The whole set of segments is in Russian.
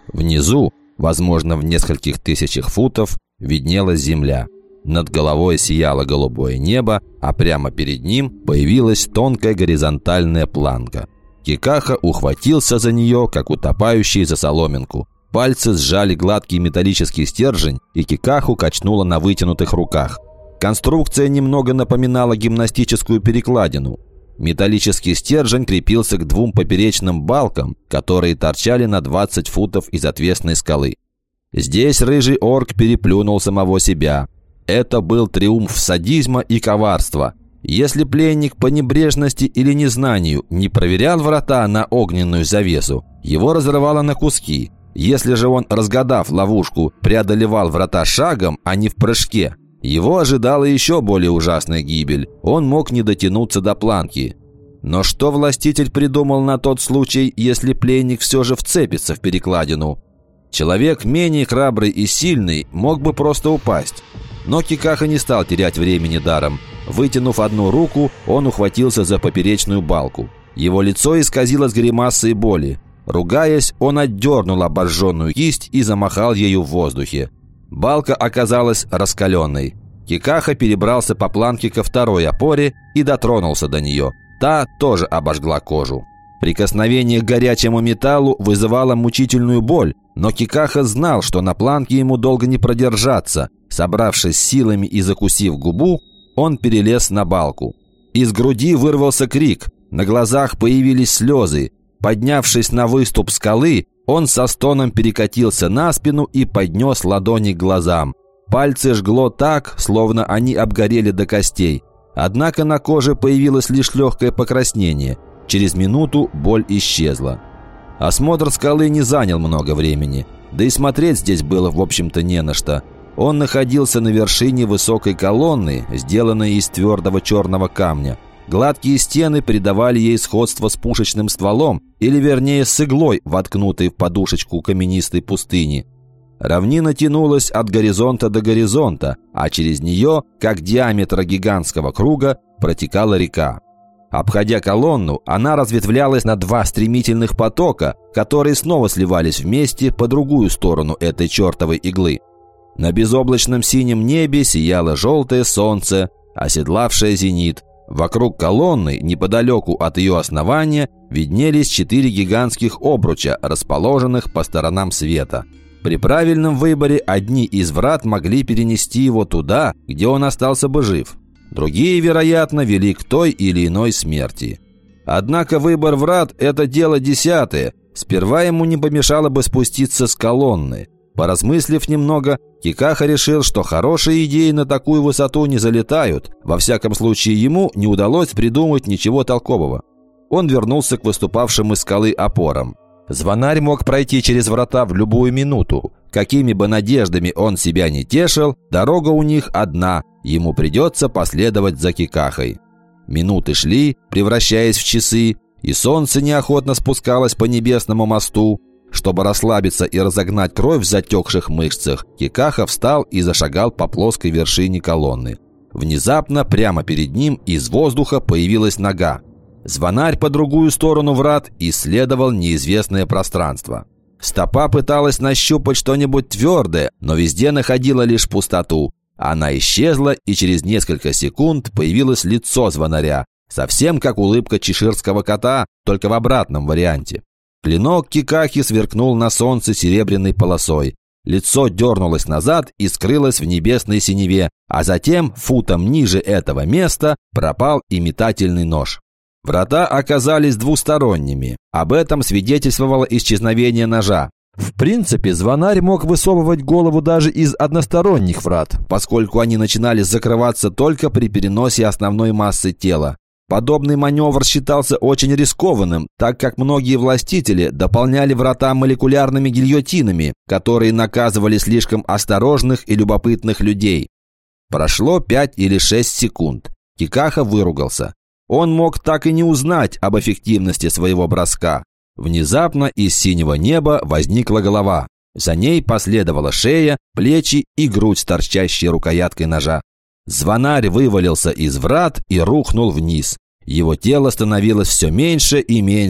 Внизу, возможно, в нескольких тысячах футов, виднелась земля. Над головой сияло голубое небо, а прямо перед ним появилась тонкая горизонтальная планка. Кикаха ухватился за нее, как утопающий за соломинку. Пальцы сжали гладкий металлический стержень, и Кикаху качнуло на вытянутых руках. Конструкция немного напоминала гимнастическую перекладину. Металлический стержень крепился к двум поперечным балкам, которые торчали на 20 футов из отвесной скалы. Здесь рыжий орк переплюнул самого себя. Это был триумф садизма и коварства. Если пленник по небрежности или незнанию не проверял врата на огненную завесу, его разрывало на куски. Если же он, разгадав ловушку, преодолевал врата шагом, а не в прыжке, его ожидала еще более ужасная гибель. Он мог не дотянуться до планки. Но что властитель придумал на тот случай, если пленник все же вцепится в перекладину? Человек менее храбрый и сильный мог бы просто упасть. Но Кикаха не стал терять времени даром. Вытянув одну руку, он ухватился за поперечную балку. Его лицо исказилось гримасой боли. Ругаясь, он отдернул обожженную кисть и замахал ею в воздухе. Балка оказалась раскаленной. Кикаха перебрался по планке ко второй опоре и дотронулся до нее. Та тоже обожгла кожу. Прикосновение к горячему металлу вызывало мучительную боль, но Кикаха знал, что на планке ему долго не продержаться. Собравшись силами и закусив губу, он перелез на балку. Из груди вырвался крик, на глазах появились слезы. Поднявшись на выступ скалы, он со стоном перекатился на спину и поднес ладони к глазам. Пальцы жгло так, словно они обгорели до костей. Однако на коже появилось лишь легкое покраснение. Через минуту боль исчезла. Осмотр скалы не занял много времени. Да и смотреть здесь было, в общем-то, не на что. Он находился на вершине высокой колонны, сделанной из твердого черного камня. Гладкие стены придавали ей сходство с пушечным стволом, или вернее с иглой, воткнутой в подушечку каменистой пустыни. Равнина тянулась от горизонта до горизонта, а через нее, как диаметра гигантского круга, протекала река. Обходя колонну, она разветвлялась на два стремительных потока, которые снова сливались вместе по другую сторону этой чертовой иглы. На безоблачном синем небе сияло желтое солнце, оседлавшее зенит. Вокруг колонны, неподалеку от ее основания, виднелись 4 гигантских обруча, расположенных по сторонам света. При правильном выборе одни из врат могли перенести его туда, где он остался бы жив. Другие, вероятно, вели к той или иной смерти. Однако выбор врат – это дело десятое. Сперва ему не помешало бы спуститься с колонны. Поразмыслив немного, Кикаха решил, что хорошие идеи на такую высоту не залетают. Во всяком случае, ему не удалось придумать ничего толкового. Он вернулся к выступавшим из скалы опорам. Звонарь мог пройти через врата в любую минуту. Какими бы надеждами он себя не тешил, дорога у них одна. Ему придется последовать за Кикахой. Минуты шли, превращаясь в часы, и солнце неохотно спускалось по небесному мосту. Чтобы расслабиться и разогнать кровь в затекших мышцах, Кикаха встал и зашагал по плоской вершине колонны. Внезапно, прямо перед ним, из воздуха появилась нога. Звонарь по другую сторону врат исследовал неизвестное пространство. Стопа пыталась нащупать что-нибудь твердое, но везде находила лишь пустоту. Она исчезла, и через несколько секунд появилось лицо звонаря, совсем как улыбка чеширского кота, только в обратном варианте. Клинок Кикахи сверкнул на солнце серебряной полосой. Лицо дернулось назад и скрылось в небесной синеве, а затем, футом ниже этого места, пропал и метательный нож. Врата оказались двусторонними. Об этом свидетельствовало исчезновение ножа. В принципе, звонарь мог высовывать голову даже из односторонних врат, поскольку они начинали закрываться только при переносе основной массы тела. Подобный маневр считался очень рискованным, так как многие властители дополняли врата молекулярными гильотинами, которые наказывали слишком осторожных и любопытных людей. Прошло 5 или 6 секунд. Кикаха выругался. Он мог так и не узнать об эффективности своего броска. Внезапно из синего неба возникла голова. За ней последовала шея, плечи и грудь с торчащей рукояткой ножа. Звонарь вывалился из врат и рухнул вниз. Его тело становилось все меньше и меньше,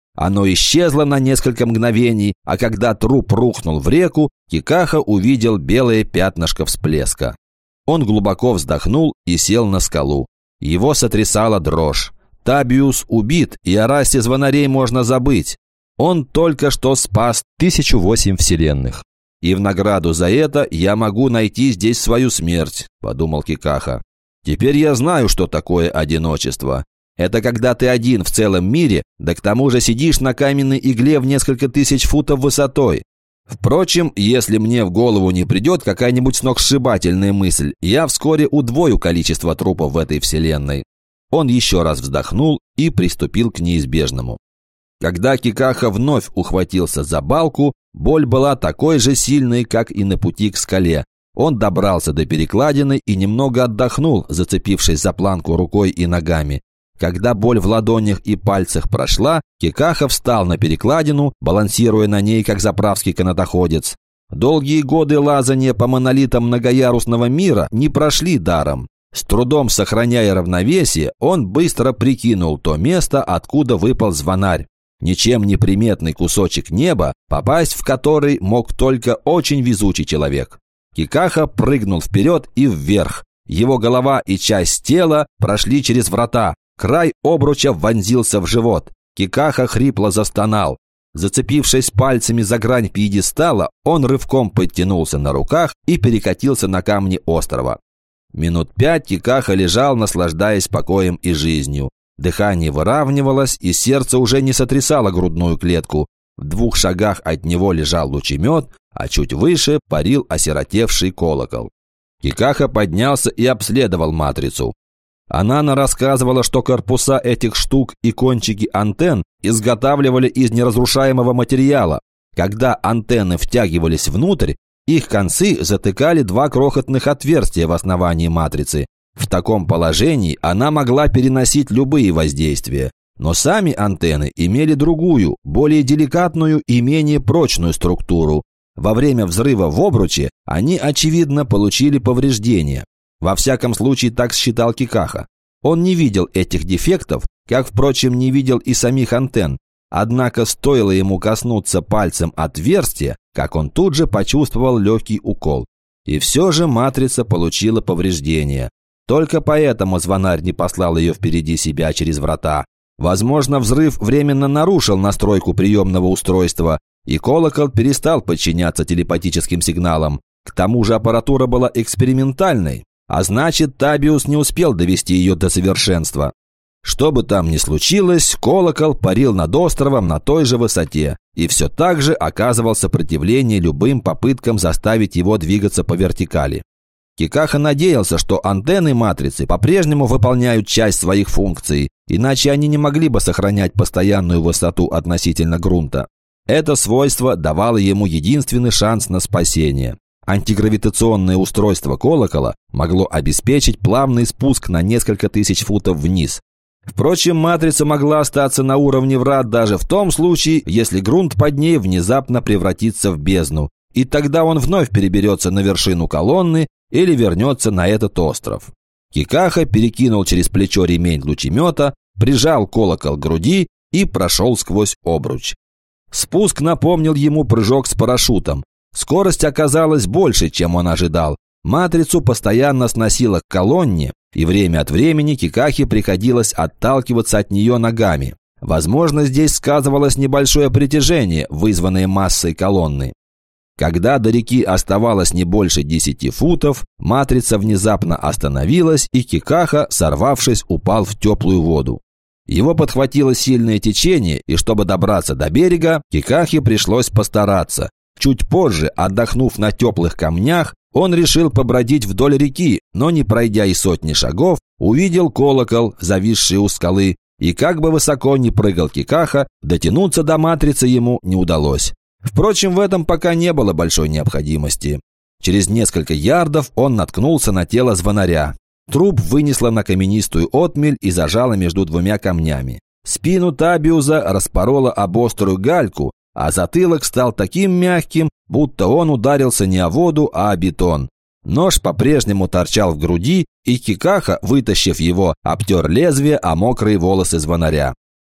Оно исчезло на несколько мгновений, а когда труп рухнул в реку, Кикаха увидел белое пятнышко всплеска. Он глубоко вздохнул и сел на скалу. Его сотрясала дрожь. Табиус убит, и о расе звонарей можно забыть. Он только что спас 1008 вселенных. «И в награду за это я могу найти здесь свою смерть», – подумал Кикаха. «Теперь я знаю, что такое одиночество. Это когда ты один в целом мире, да к тому же сидишь на каменной игле в несколько тысяч футов высотой. Впрочем, если мне в голову не придет какая-нибудь сногсшибательная мысль, я вскоре удвою количество трупов в этой вселенной». Он еще раз вздохнул и приступил к неизбежному. Когда Кикаха вновь ухватился за балку, боль была такой же сильной, как и на пути к скале. Он добрался до перекладины и немного отдохнул, зацепившись за планку рукой и ногами. Когда боль в ладонях и пальцах прошла, Кикаха встал на перекладину, балансируя на ней, как заправский канатоходец. Долгие годы лазания по монолитам многоярусного мира не прошли даром. С трудом сохраняя равновесие, он быстро прикинул то место, откуда выпал звонарь. Ничем не приметный кусочек неба, попасть в который мог только очень везучий человек. Кикаха прыгнул вперед и вверх. Его голова и часть тела прошли через врата. Край обруча вонзился в живот. Кикаха хрипло застонал. Зацепившись пальцами за грань пьедестала, он рывком подтянулся на руках и перекатился на камни острова. Минут 5 Кикаха лежал, наслаждаясь покоем и жизнью. Дыхание выравнивалось, и сердце уже не сотрясало грудную клетку. В 2 шагах от него лежал лучемет, а чуть выше парил осиротевший колокол. Кикаха поднялся и обследовал матрицу. Анана рассказывала, что корпуса этих штук и кончики антенн изготавливали из неразрушаемого материала. Когда антенны втягивались внутрь, их концы затыкали 2 крохотных отверстия в основании матрицы. В таком положении она могла переносить любые воздействия. Но сами антенны имели другую, более деликатную и менее прочную структуру. Во время взрыва в обруче они, очевидно, получили повреждения. Во всяком случае, так считал Кикаха. Он не видел этих дефектов, как, впрочем, не видел и самих антенн. Однако стоило ему коснуться пальцем отверстия, как он тут же почувствовал легкий укол. И все же матрица получила повреждения. Только поэтому звонарь не послал ее впереди себя через врата. Возможно, взрыв временно нарушил настройку приемного устройства, и колокол перестал подчиняться телепатическим сигналам. К тому же аппаратура была экспериментальной, а значит, Табиус не успел довести ее до совершенства. Что бы там ни случилось, колокол парил над островом на той же высоте и все так же оказывал сопротивление любым попыткам заставить его двигаться по вертикали. Кикаха надеялся, что антенны матрицы по-прежнему выполняют часть своих функций, иначе они не могли бы сохранять постоянную высоту относительно грунта. Это свойство давало ему единственный шанс на спасение. Антигравитационное устройство колокола могло обеспечить плавный спуск на несколько тысяч футов вниз. Впрочем, матрица могла остаться на уровне врат даже в том случае, если грунт под ней внезапно превратится в бездну, и тогда он вновь переберется на вершину колонны или вернется на этот остров. Кикаха перекинул через плечо ремень лучемета, прижал колокол к груди и прошел сквозь обруч. Спуск напомнил ему прыжок с парашютом. Скорость оказалась больше, чем он ожидал. Матрицу постоянно сносило к колонне, и время от времени Кикахе приходилось отталкиваться от нее ногами. Возможно, здесь сказывалось небольшое притяжение, вызванное массой колонны. Когда до реки оставалось не больше 10 футов, матрица внезапно остановилась, и Кикаха, сорвавшись, упал в теплую воду. Его подхватило сильное течение, и чтобы добраться до берега, Кикахе пришлось постараться. Чуть позже, отдохнув на теплых камнях, он решил побродить вдоль реки, но, не пройдя и сотни шагов, увидел колокол, зависший у скалы, и как бы высоко ни прыгал Кикаха, дотянуться до матрицы ему не удалось. Впрочем, в этом пока не было большой необходимости. Через несколько ярдов он наткнулся на тело звонаря. Труп вынесло на каменистую отмель и зажало между 2 камнями. Спину Табиуса распорола об острую гальку, а затылок стал таким мягким, будто он ударился не о воду, а о бетон. Нож по-прежнему торчал в груди, и Кикаха, вытащив его, обтер лезвие о мокрые волосы звонаря.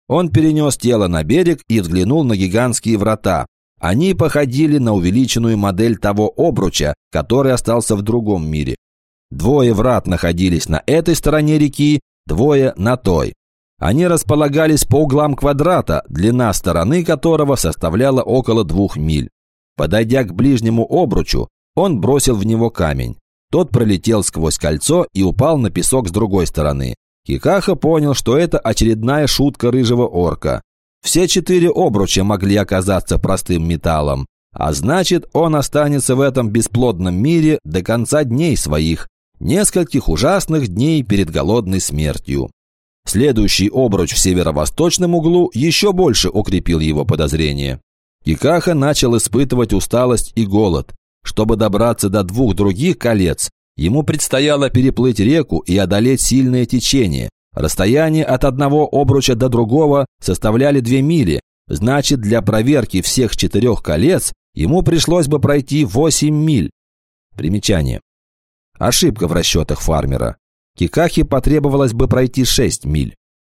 Он перенес тело на берег и взглянул на гигантские врата. Они походили на увеличенную модель того обруча, который остался в другом мире. 2 врат находились на этой стороне реки, 2 на той. Они располагались по углам квадрата, длина стороны которого составляла около 2 миль. Подойдя к ближнему обручу, он бросил в него камень. Тот пролетел сквозь кольцо и упал на песок с другой стороны. Кикаха понял, что это очередная шутка рыжего орка. Все 4 обруча могли оказаться простым металлом, а значит, он останется в этом бесплодном мире до конца дней своих, нескольких ужасных дней перед голодной смертью. Следующий обруч в северо-восточном углу еще больше укрепил его подозрения. Кикаха начал испытывать усталость и голод. Чтобы добраться до 2 других колец, ему предстояло переплыть реку и одолеть сильное течение. Расстояние от одного обруча до другого составляли 2 мили, значит, для проверки всех 4 колец ему пришлось бы пройти 8 миль. Примечание. Ошибка в расчетах фармера. Кикахе потребовалось бы пройти 6 миль.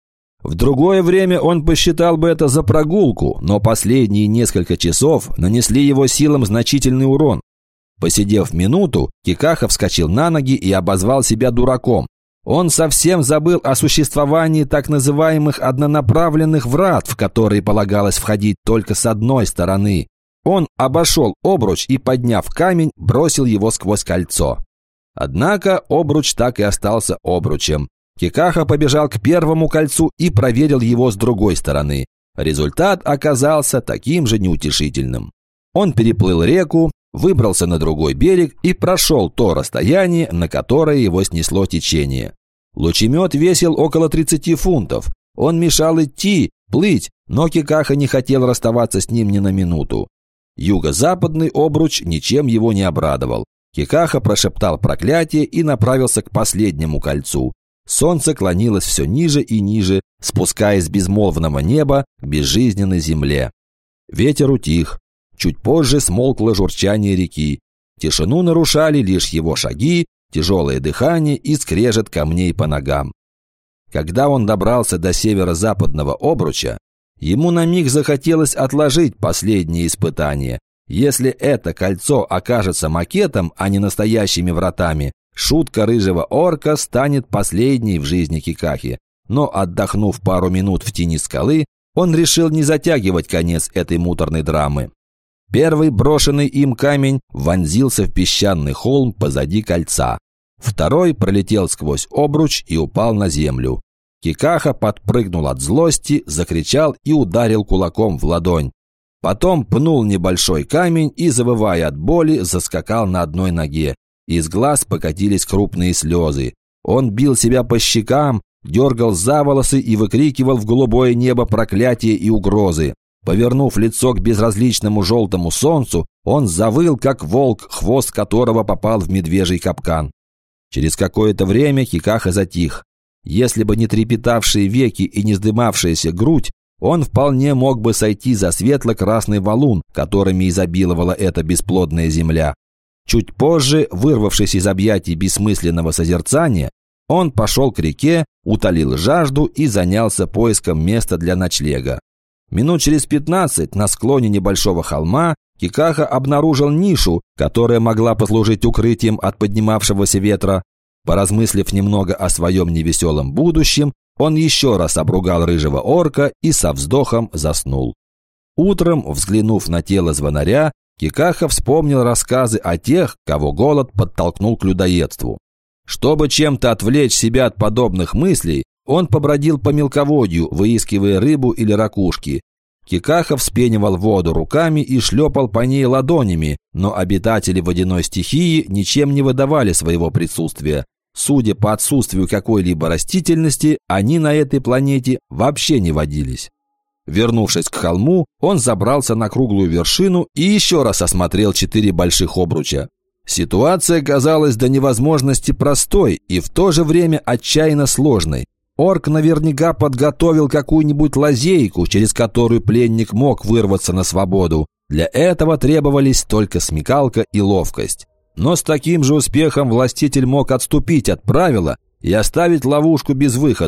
В другое время он посчитал бы это за прогулку, но последние несколько часов нанесли его силам значительный урон. Посидев минуту, Кикаха вскочил на ноги и обозвал себя дураком. Он совсем забыл о существовании так называемых однонаправленных врат, в которые полагалось входить только с одной стороны. Он обошел обруч и, подняв камень, бросил его сквозь кольцо. Однако обруч так и остался обручем. Кикаха побежал к первому кольцу и проверил его с другой стороны. Результат оказался таким же неутешительным. Он переплыл реку, выбрался на другой берег и прошел то расстояние, на которое его снесло течение. Лучемет весил около 30 фунтов. Он мешал идти, плыть, но Кикаха не хотел расставаться с ним ни на минуту. Юго-западный обруч ничем его не обрадовал. Кикаха прошептал проклятие и направился к последнему кольцу. Солнце клонилось все ниже и ниже, спускаясь с безмолвного неба к безжизненной земле. Ветер утих. Чуть позже смолкло журчание реки. Тишину нарушали лишь его шаги, тяжелое дыхание и скрежет камней по ногам. Когда он добрался до северо-западного обруча, ему на миг захотелось отложить последнее испытание. Если это кольцо окажется макетом, а не настоящими вратами, шутка рыжего орка станет последней в жизни Кикахи. Но, отдохнув пару минут в тени скалы, он решил не затягивать конец этой муторной драмы. Первый брошенный им камень вонзился в песчаный холм позади кольца. Второй пролетел сквозь обруч и упал на землю. Кикаха подпрыгнул от злости, закричал и ударил кулаком в ладонь. Потом пнул небольшой камень и, завывая от боли, заскакал на одной ноге. Из глаз покатились крупные слезы. Он бил себя по щекам, дергал за волосы и выкрикивал в голубое небо проклятия и угрозы. Повернув лицо к безразличному желтому солнцу, он завыл, как волк, хвост которого попал в медвежий капкан. Через какое-то время Кикаха затих. Если бы не трепетавшие веки и не вздымавшаяся грудь, он вполне мог бы сойти за светло-красный валун, которыми изобиловала эта бесплодная земля. Чуть позже, вырвавшись из объятий бессмысленного созерцания, он пошел к реке, утолил жажду и занялся поиском места для ночлега. Минут через 15 на склоне небольшого холма Кикаха обнаружил нишу, которая могла послужить укрытием от поднимавшегося ветра. Поразмыслив немного о своем невеселом будущем, он еще раз обругал рыжего орка и со вздохом заснул. Утром, взглянув на тело звонаря, Кикаха вспомнил рассказы о тех, кого голод подтолкнул к людоедству. Чтобы чем-то отвлечь себя от подобных мыслей, он побродил по мелководью, выискивая рыбу или ракушки. Кикаха вспенивал воду руками и шлепал по ней ладонями, но обитатели водяной стихии ничем не выдавали своего присутствия. Судя по отсутствию какой-либо растительности, они на этой планете вообще не водились. Вернувшись к холму, он забрался на круглую вершину и еще раз осмотрел 4 больших обруча. Ситуация казалась до невозможности простой и в то же время отчаянно сложной. Орк наверняка подготовил какую-нибудь лазейку, через которую пленник мог вырваться на свободу. Для этого требовались только смекалка и ловкость. Но с таким же успехом властитель мог отступить от правила и оставить ловушку без выхода.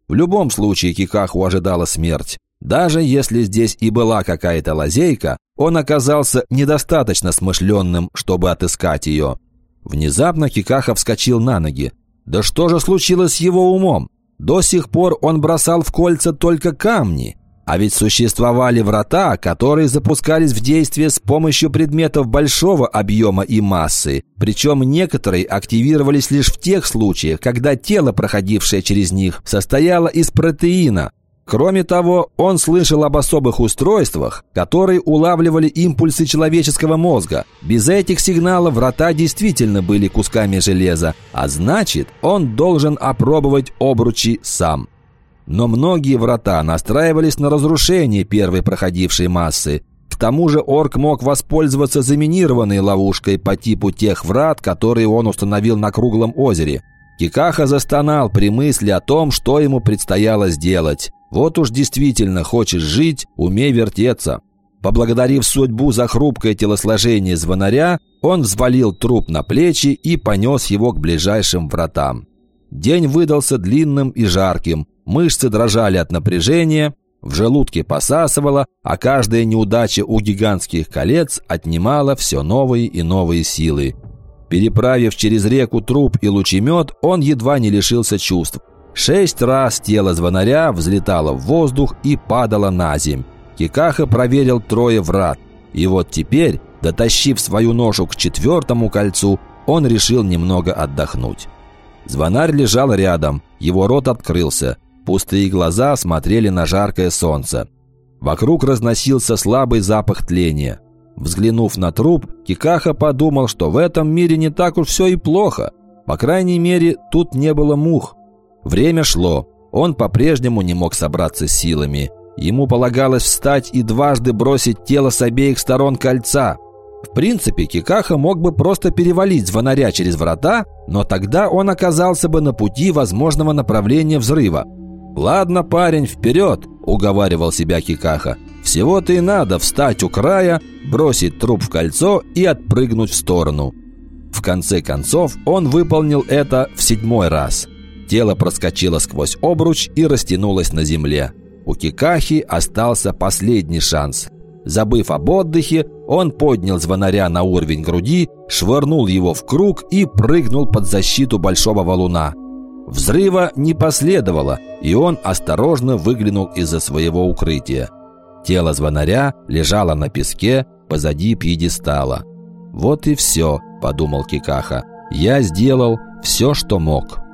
В любом случае Кикаху ожидала смерть. Даже если здесь и была какая-то лазейка, он оказался недостаточно смышленным, чтобы отыскать ее. Внезапно Кикаха вскочил на ноги. Да что же случилось с его умом? До сих пор он бросал в кольца только камни. А ведь существовали врата, которые запускались в действие с помощью предметов большого объема и массы. Причем некоторые активировались лишь в тех случаях, когда тело, проходившее через них, состояло из протеина. Кроме того, он слышал об особых устройствах, которые улавливали импульсы человеческого мозга. Без этих сигналов врата действительно были кусками железа, а значит, он должен опробовать обручи сам. Но многие врата настраивались на разрушение первой проходившей массы. К тому же орк мог воспользоваться заминированной ловушкой по типу тех врат, которые он установил на круглом озере. Кикаха застонал при мысли о том, что ему предстояло сделать. Вот уж действительно хочешь жить, умей вертеться. Поблагодарив судьбу за хрупкое телосложение звонаря, он взвалил труп на плечи и понес его к ближайшим вратам. День выдался длинным и жарким, мышцы дрожали от напряжения, в желудке посасывало, а каждая неудача у гигантских колец отнимала все новые и новые силы. Переправив через реку труп и лучемет, он едва не лишился чувств. 6 раз тело звонаря взлетало в воздух и падало на земь. Кикаха проверил 3 врат. И вот теперь, дотащив свою ношу к 4-му кольцу, он решил немного отдохнуть. Звонарь лежал рядом, его рот открылся. Пустые глаза смотрели на жаркое солнце. Вокруг разносился слабый запах тления. Взглянув на труп, Кикаха подумал, что в этом мире не так уж все и плохо. По крайней мере, тут не было мух. Время шло. Он по-прежнему не мог собраться с силами. Ему полагалось встать и дважды бросить тело с обеих сторон кольца. В принципе, Кикаха мог бы просто перевалить звонаря через врата, но тогда он оказался бы на пути возможного направления взрыва. «Ладно, парень, вперед!» – уговаривал себя Кикаха. «Всего-то и надо встать у края, бросить труп в кольцо и отпрыгнуть в сторону». В конце концов, он выполнил это в 7-й раз. Тело проскочило сквозь обруч и растянулось на земле. У Кикахи остался последний шанс. Забыв об отдыхе, он поднял звонаря на уровень груди, швырнул его в круг и прыгнул под защиту большого валуна. Взрыва не последовало, и он осторожно выглянул из-за своего укрытия. Тело звонаря лежало на песке позади пьедестала. «Вот и все», – подумал Кикаха. «Я сделал все, что мог».